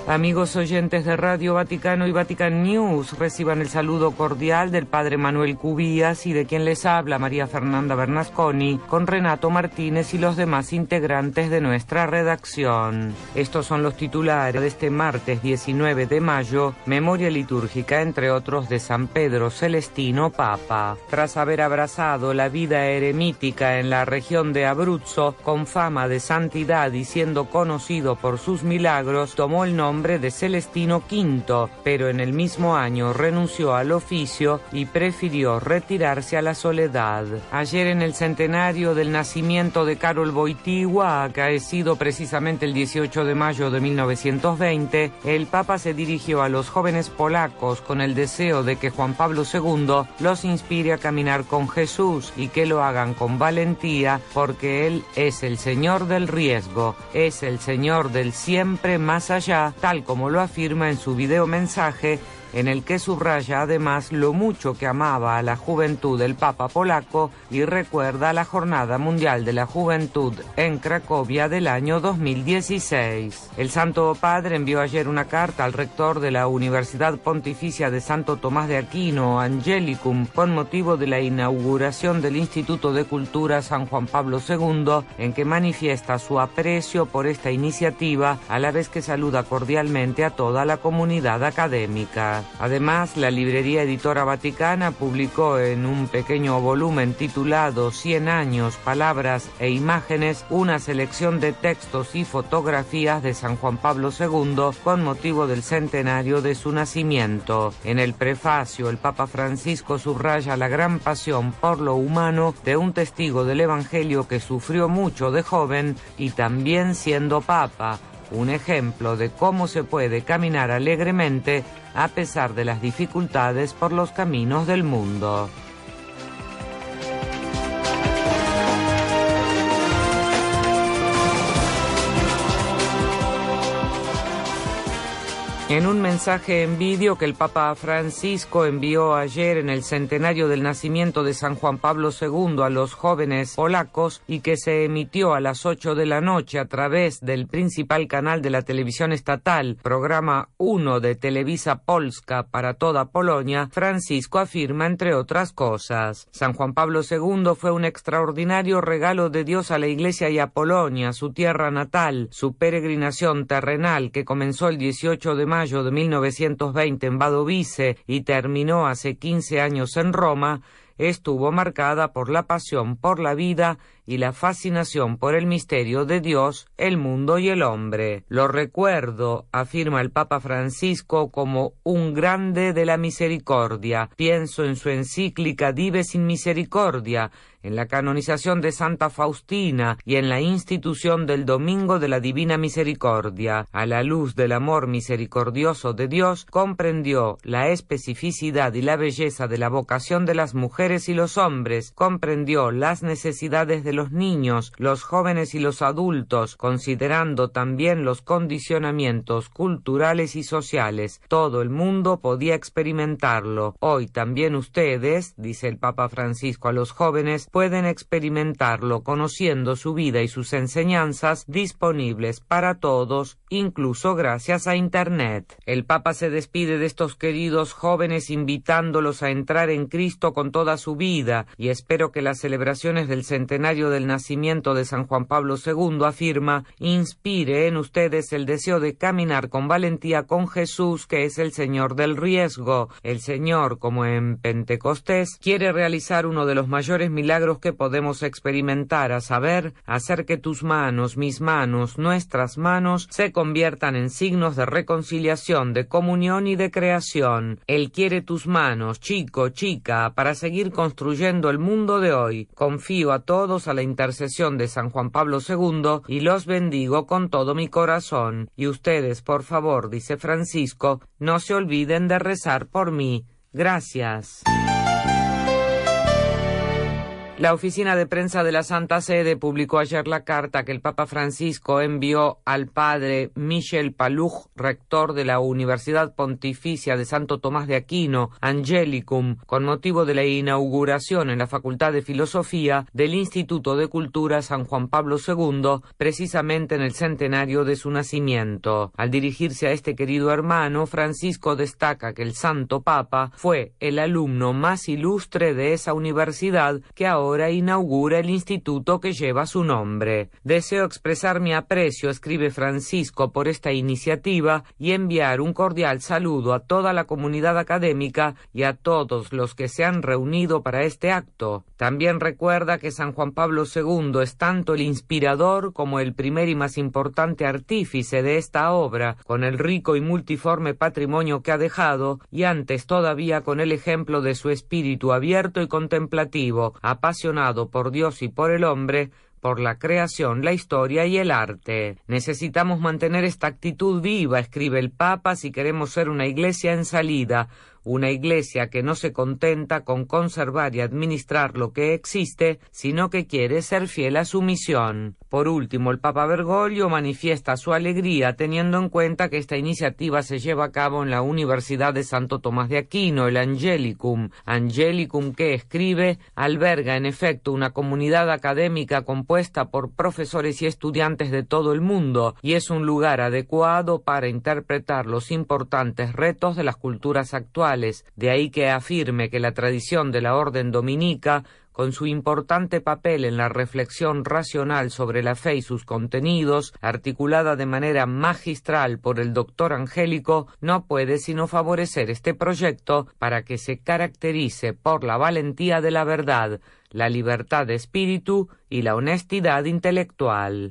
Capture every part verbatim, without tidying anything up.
Amigos oyentes de Radio Vaticano y Vatican News, reciban el saludo cordial del Padre Manuel Cubías y de quien les habla María Fernanda Bernasconi, con Renato Martínez y los demás integrantes de nuestra redacción. Estos son los titulares de este martes diecinueve de mayo, memoria litúrgica, entre otros, de San Pedro Celestino, Papa. Tras haber abrazado la vida eremítica en la región de Abruzzo, con fama de santidad y siendo conocido por sus milagros, tomó el nombre de Celestino quinto, pero en el mismo año renunció al oficio y prefirió retirarse a la soledad. Ayer, en el centenario del nacimiento de Karol Wojtyła, acaecido precisamente el dieciocho de mayo de mil novecientos veinte, el Papa se dirigió a los jóvenes polacos con el deseo de que Juan Pablo segundo los inspire a caminar con Jesús y que lo hagan con valentía, porque Él es el Señor del riesgo, es el Señor del siempre más allá, tal como lo afirma en su video mensaje, en el que subraya además lo mucho que amaba a la juventud del Papa polaco y recuerda la Jornada Mundial de la Juventud en Cracovia del año dos mil dieciséis. El Santo Padre envió ayer una carta al rector de la Universidad Pontificia de Santo Tomás de Aquino, Angelicum, con motivo de la inauguración del Instituto de Cultura San Juan Pablo segundo, en que manifiesta su aprecio por esta iniciativa, a la vez que saluda cordialmente a toda la comunidad académica. Además, la librería editora vaticana publicó en un pequeño volumen titulado Cien años, palabras e imágenes, una selección de textos y fotografías de San Juan Pablo segundo con motivo del centenario de su nacimiento. En el prefacio, el Papa Francisco subraya la gran pasión por lo humano de un testigo del Evangelio que sufrió mucho de joven y también siendo Papa, un ejemplo de cómo se puede caminar alegremente a pesar de las dificultades por los caminos del mundo. En un mensaje en vídeo que el Papa Francisco envió ayer en el centenario del nacimiento de San Juan Pablo segundo a los jóvenes polacos y que se emitió a las ocho de la noche a través del principal canal de la televisión estatal, programa uno de Televisa Polska para toda Polonia, Francisco afirma, entre otras cosas: San Juan Pablo segundo fue un extraordinario regalo de Dios a la Iglesia y a Polonia, su tierra natal. Su peregrinación terrenal, que comenzó el dieciocho de mayo de mil novecientos veinte en Wadowice y terminó hace quince años en Roma, estuvo marcada por la pasión por la vida y la fascinación por el misterio de Dios, el mundo y el hombre. Lo recuerdo, afirma el Papa Francisco, como un grande de la misericordia. Pienso en su encíclica Dive sin Misericordia, en la canonización de Santa Faustina y en la institución del Domingo de la Divina Misericordia. A la luz del amor misericordioso de Dios, comprendió la especificidad y la belleza de la vocación de las mujeres y los hombres, comprendió las necesidades de los niños, los jóvenes y los adultos, considerando también los condicionamientos culturales y sociales. Todo el mundo podía experimentarlo. Hoy también ustedes, dice el Papa Francisco a los jóvenes, pueden experimentarlo conociendo su vida y sus enseñanzas, disponibles para todos, incluso gracias a Internet. El Papa se despide de estos queridos jóvenes invitándolos a entrar en Cristo con toda su vida, y espero que las celebraciones del centenario del nacimiento de San Juan Pablo segundo, afirma, inspire en ustedes el deseo de caminar con valentía con Jesús, que es el Señor del riesgo. El Señor, como en Pentecostés, quiere realizar uno de los mayores milagros que podemos experimentar, a saber, hacer que tus manos, mis manos, nuestras manos, se conviertan en signos de reconciliación, de comunión y de creación. Él quiere tus manos, chico, chica, para seguir construyendo el mundo de hoy. Confío a todos a la intercesión de San Juan Pablo segundo y los bendigo con todo mi corazón. Y ustedes, por favor, dice Francisco, no se olviden de rezar por mí. Gracias. La oficina de prensa de la Santa Sede publicó ayer la carta que el Papa Francisco envió al padre Michel Paluch, rector de la Universidad Pontificia de Santo Tomás de Aquino, Angelicum, con motivo de la inauguración en la Facultad de Filosofía del Instituto de Cultura San Juan Pablo segundo, precisamente en el centenario de su nacimiento. Al dirigirse a este querido hermano, Francisco destaca que el Santo Papa fue el alumno más ilustre de esa universidad que ahora Ahora inaugura el instituto que lleva su nombre. Deseo expresar mi aprecio, escribe Francisco, por esta iniciativa y enviar un cordial saludo a toda la comunidad académica y a todos los que se han reunido para este acto. También recuerda que San Juan Pablo segundo es tanto el inspirador como el primer y más importante artífice de esta obra, con el rico y multiforme patrimonio que ha dejado, y antes todavía con el ejemplo de su espíritu abierto y contemplativo, apasionado por Dios y por el hombre, por la creación, la historia y el arte. Necesitamos mantener esta actitud viva, escribe el Papa, si queremos ser una iglesia en salida, una iglesia que no se contenta con conservar y administrar lo que existe, sino que quiere ser fiel a su misión. Por último, el Papa Bergoglio manifiesta su alegría teniendo en cuenta que esta iniciativa se lleva a cabo en la Universidad de Santo Tomás de Aquino, el Angelicum. Angelicum, que escribe, alberga en efecto una comunidad académica compuesta por profesores y estudiantes de todo el mundo, y es un lugar adecuado para interpretar los importantes retos de las culturas actuales. De ahí que afirme que la tradición de la orden dominica, con su importante papel en la reflexión racional sobre la fe y sus contenidos, articulada de manera magistral por el doctor Angélico, no puede sino favorecer este proyecto para que se caracterice por la valentía de la verdad, la libertad de espíritu y la honestidad intelectual.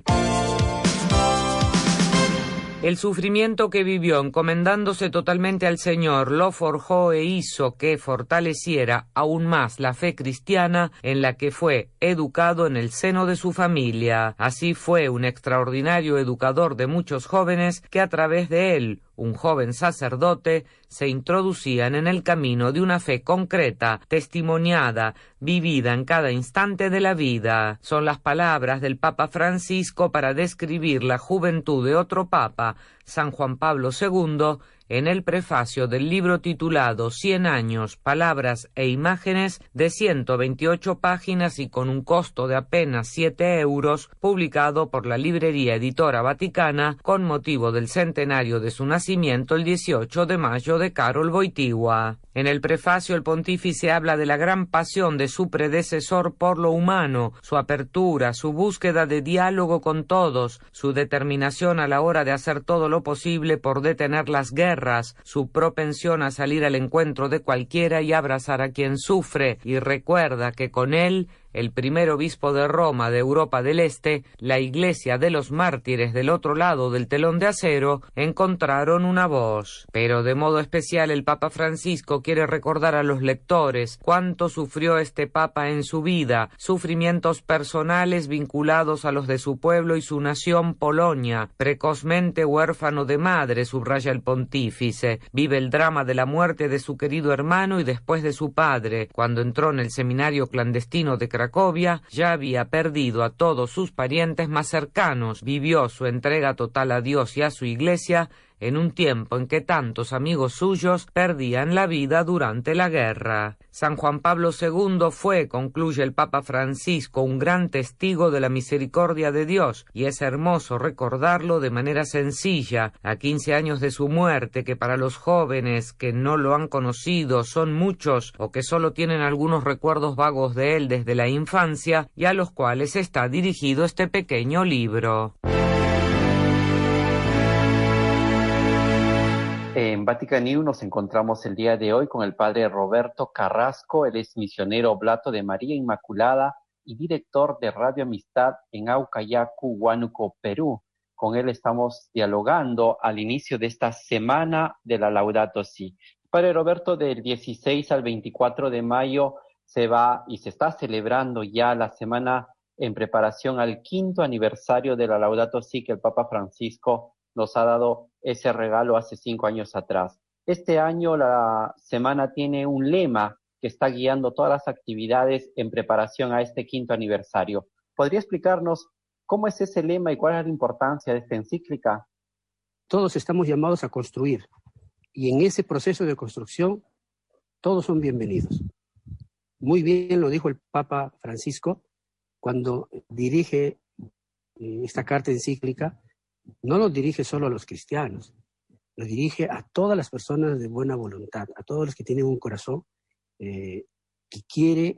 El sufrimiento que vivió encomendándose totalmente al Señor lo forjó e hizo que fortaleciera aún más la fe cristiana en la que fue educado en el seno de su familia. Así fue un extraordinario educador de muchos jóvenes que a través de él, un joven sacerdote, se introducían en el camino de una fe concreta, testimoniada, vivida en cada instante de la vida. Son las palabras del Papa Francisco para describir la juventud de otro Papa, San Juan Pablo segundo, en el prefacio del libro titulado Cien años, palabras e imágenes, de ciento veintiocho páginas y con un costo de apenas siete euros, publicado por la Librería Editora Vaticana con motivo del centenario de su nacimiento el dieciocho de mayo de Karol Wojtyła. En el prefacio el pontífice habla de la gran pasión de su predecesor por lo humano, su apertura, su búsqueda de diálogo con todos, su determinación a la hora de hacer todo lo posible por detener las guerras, su propensión a salir al encuentro de cualquiera y abrazar a quien sufre, y recuerda que con él, el primer obispo de Roma de Europa del Este, la Iglesia de los Mártires del otro lado del telón de acero, encontraron una voz. Pero de modo especial el Papa Francisco quiere recordar a los lectores cuánto sufrió este Papa en su vida, sufrimientos personales vinculados a los de su pueblo y su nación Polonia, precozmente huérfano de madre, subraya el pontífice, vive el drama de la muerte de su querido hermano y después de su padre, cuando entró en el seminario clandestino de Cracovia, ya había perdido a todos sus parientes más cercanos, vivió su entrega total a Dios y a su Iglesia en un tiempo en que tantos amigos suyos perdían la vida durante la guerra. San Juan Pablo segundo fue, concluye el Papa Francisco, un gran testigo de la misericordia de Dios, y es hermoso recordarlo de manera sencilla, a quince años de su muerte, que para los jóvenes que no lo han conocido son muchos o que solo tienen algunos recuerdos vagos de él desde la infancia, y a los cuales está dirigido este pequeño libro. En Vatican News nos encontramos el día de hoy con el padre Roberto Carrasco. Él es misionero oblato de María Inmaculada y director de Radio Amistad en Aucayacu, Huánuco, Perú. Con él estamos dialogando al inicio de esta semana de la Laudato Si. Padre Roberto, del dieciséis al veinticuatro de mayo se va y se está celebrando ya la semana en preparación al quinto aniversario de la Laudato Si que el Papa Francisco nos ha dado ese regalo hace cinco años atrás. Este año la semana tiene un lema que está guiando todas las actividades en preparación a este quinto aniversario. ¿Podría explicarnos cómo es ese lema y cuál es la importancia de esta encíclica? Todos estamos llamados a construir, y en ese proceso de construcción todos son bienvenidos. Muy bien lo dijo el Papa Francisco cuando dirige esta carta encíclica. No lo dirige solo a los cristianos, lo dirige a todas las personas de buena voluntad, a todos los que tienen un corazón eh, que quiere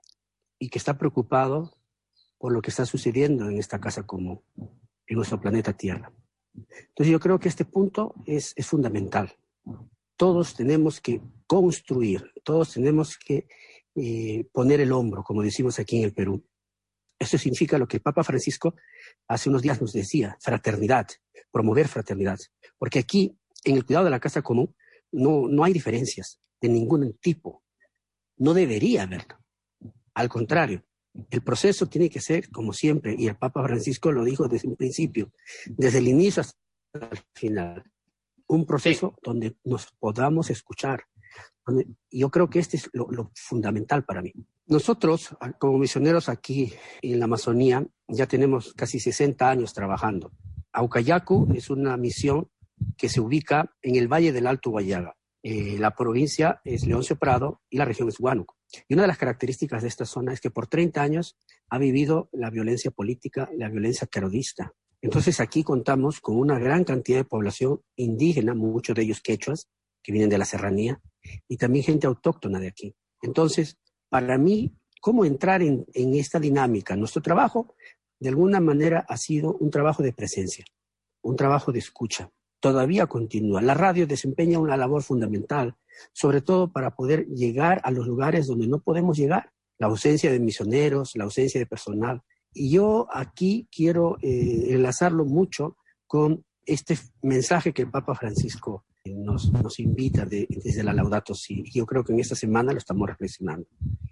y que está preocupado por lo que está sucediendo en esta casa común, en nuestro planeta Tierra. Entonces yo creo que este punto es, es fundamental. Todos tenemos que construir, todos tenemos que eh, poner el hombro, como decimos aquí en el Perú. Eso significa lo que el Papa Francisco hace unos días nos decía, fraternidad, promover fraternidad. Porque aquí, en el cuidado de la casa común, no, no hay diferencias de ningún tipo. No debería haberlo. Al contrario, el proceso tiene que ser, como siempre, y el Papa Francisco lo dijo desde un principio, desde el inicio hasta el final, un proceso sí. donde nos podamos escuchar. Donde, y yo creo que este es lo, lo fundamental para mí. Nosotros, como misioneros aquí en la Amazonía, ya tenemos casi sesenta años trabajando. Aucayacu es una misión que se ubica en el Valle del Alto Huallaga. Eh, la provincia es Leoncio Prado y la región es Huánuco. Y una de las características de esta zona es que por treinta años ha vivido la violencia política, la violencia terrorista. Entonces aquí contamos con una gran cantidad de población indígena, muchos de ellos quechuas, que vienen de la serranía, y también gente autóctona de aquí. Entonces, para mí, ¿cómo entrar en, en esta dinámica? Nuestro trabajo, de alguna manera, ha sido un trabajo de presencia, un trabajo de escucha. Todavía continúa. La radio desempeña una labor fundamental, sobre todo para poder llegar a los lugares donde no podemos llegar. La ausencia de misioneros, la ausencia de personal. Y yo aquí quiero eh, enlazarlo mucho con este mensaje que el Papa Francisco nos, nos invita de, desde la Laudato Si. Yo creo que en esta semana lo estamos reflexionando.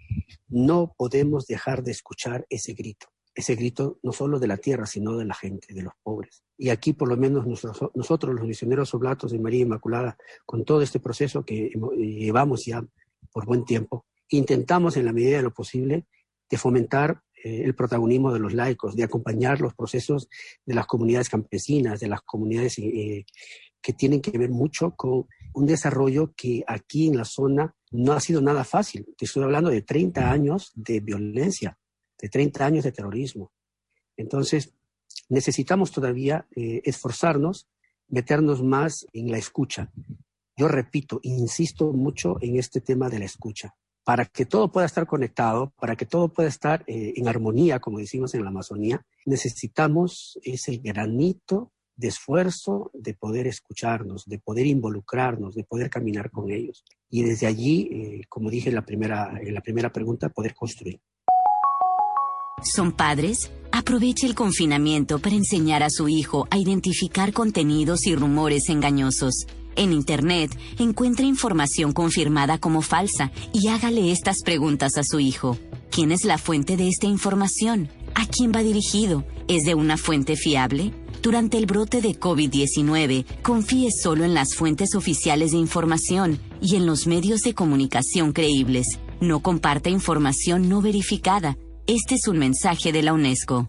No podemos dejar de escuchar ese grito. Ese grito no solo de la tierra, sino de la gente, de los pobres. Y aquí, por lo menos, nosotros, nosotros los misioneros oblatos de María Inmaculada, con todo este proceso que llevamos ya por buen tiempo, intentamos, en la medida de lo posible, de fomentar eh, el protagonismo de los laicos, de acompañar los procesos de las comunidades campesinas, de las comunidades eh, que tienen que ver mucho con un desarrollo que aquí en la zona no ha sido nada fácil. Te estoy hablando de treinta años de violencia, de treinta años de terrorismo. Entonces, necesitamos todavía eh, esforzarnos, meternos más en la escucha. Yo repito, insisto mucho en este tema de la escucha. Para que todo pueda estar conectado, para que todo pueda estar eh, en armonía, como decimos en la Amazonía, necesitamos ese granito de esfuerzo de poder escucharnos, de poder involucrarnos, de poder caminar con ellos. Y desde allí, eh, como dije en la primera, en la primera pregunta, poder construir. ¿Son padres? Aproveche el confinamiento para enseñar a su hijo a identificar contenidos y rumores engañosos. En Internet, encuentre información confirmada como falsa y hágale estas preguntas a su hijo. ¿Quién es la fuente de esta información? ¿A quién va dirigido? ¿Es de una fuente fiable? Durante el brote de COVID diecinueve, confíe solo en las fuentes oficiales de información y en los medios de comunicación creíbles. No comparta información no verificada. Este es un mensaje de la UNESCO.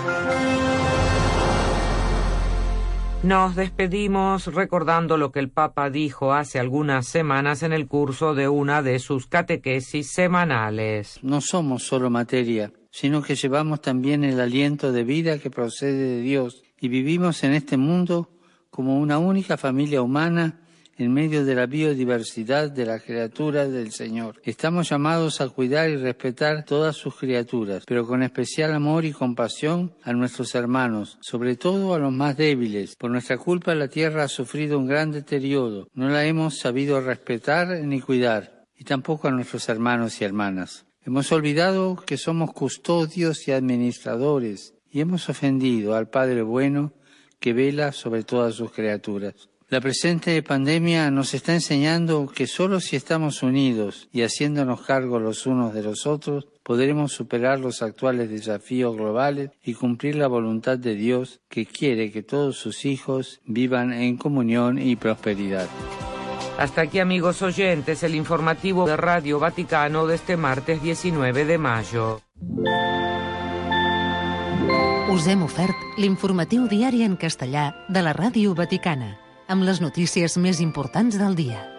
Nos despedimos recordando lo que el Papa dijo hace algunas semanas en el curso de una de sus catequesis semanales. No somos solo materia, sino que llevamos también el aliento de vida que procede de Dios y vivimos en este mundo como una única familia humana en medio de la biodiversidad de las criaturas del Señor. Estamos llamados a cuidar y respetar todas sus criaturas, pero con especial amor y compasión a nuestros hermanos, sobre todo a los más débiles. Por nuestra culpa la tierra ha sufrido un gran deterioro. No la hemos sabido respetar ni cuidar, y tampoco a nuestros hermanos y hermanas. Hemos olvidado que somos custodios y administradores, y hemos ofendido al Padre bueno que vela sobre todas sus criaturas. La presente pandemia nos está enseñando que solo si estamos unidos y haciéndonos cargo los unos de los otros, podremos superar los actuales desafíos globales y cumplir la voluntad de Dios, que quiere que todos sus hijos vivan en comunión y prosperidad. Hasta aquí, amigos oyentes, el informativo de Radio Vaticano de este martes diecinueve de mayo. Us hem ofert l'informatiu diari en castellà de la Ràdio Vaticana, amb les notícies més importants del dia.